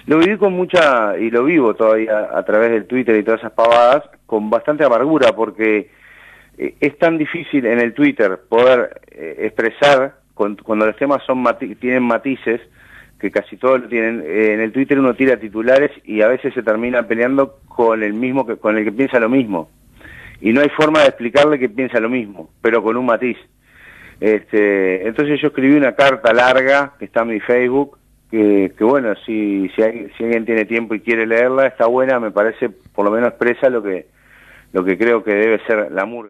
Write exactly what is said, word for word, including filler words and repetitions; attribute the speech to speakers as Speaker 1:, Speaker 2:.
Speaker 1: Lo viví con mucha, y lo vivo todavía a través del Twitter y todas esas pavadas, con bastante amargura, porque eh, es tan difícil en el Twitter poder eh, expresar, con, cuando los temas son mati tienen matices, que casi todos lo tienen. Eh, en el Twitter uno tira titulares y a veces se termina peleando con el mismo que, con el que piensa lo mismo. Y no hay forma de explicarle que piensa lo mismo, pero con un matiz. Este, entonces yo escribí una carta larga, que está en mi Facebook, que, que bueno, si, si, hay, si alguien tiene tiempo y quiere leerla, está buena, me parece, por lo menos expresa lo que, lo que creo que debe ser la murga.